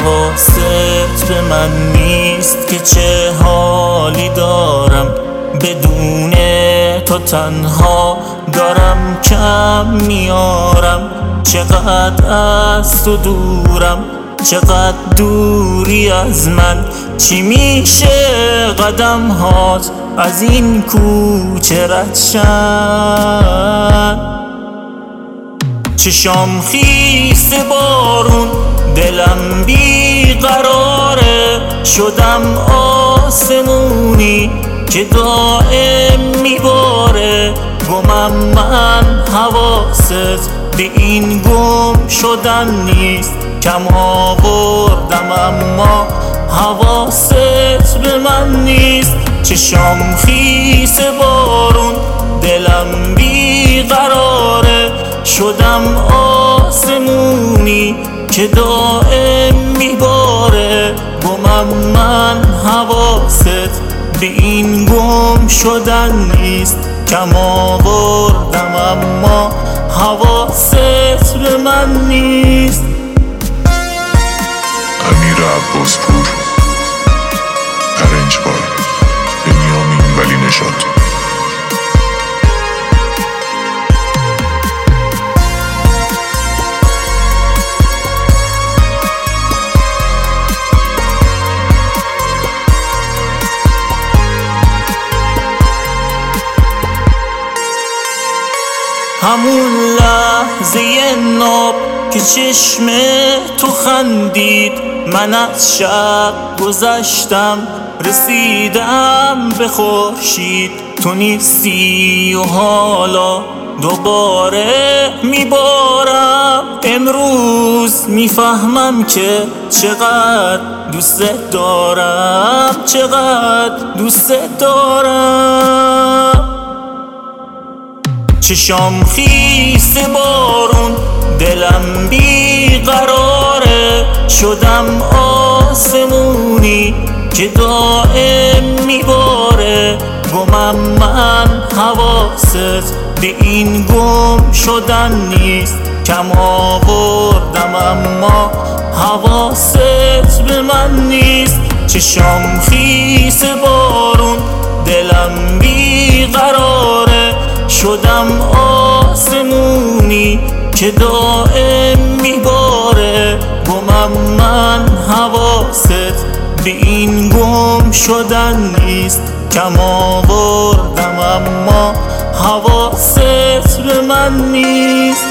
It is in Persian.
حواست به من نیست که چه حالی دارم بدون تو تنها دارم کم میارم. چقدر از تو دورم، چقدر دوری از من، چی میشه قدم هات از این کوچه رد شن. چشام خیس بارون، دلم بیقراره، شدم آسمونی که دائم میباره. گمم من حواست به این گم شدن نیست، کم آوردم اما حواست به من نیست. چشام خیس بارون، دلم بیقراره، شدم آسمونی که دائم میباره. گمم من حواست به این گم شدن نیست، کم آوردم اما حواست به من نیست. امیر عباسپور، ارنج بای بنیامین ولی نشاط. همون لحظه ناب که چشم تو خندید، من از شب گذشتم رسیدم به خورشید. تو نیستی و حالا دوباره میبارم. امروز میفهمم که چقدر دوست دارم، چقدر دوست دارم. چشام خیس بارون، دلم بیقراره، شدم آسمونی که دائم میباره. گمم من حواست به این گم شدن نیست، کم آوردم اما حواست به من نیست. چشام خیس بارون، دلم بیقراره، شدم آسمونی که دائم میباره. گمم من حواست به این گم شدن نیست، کم آوردم اما حواست به من نیست.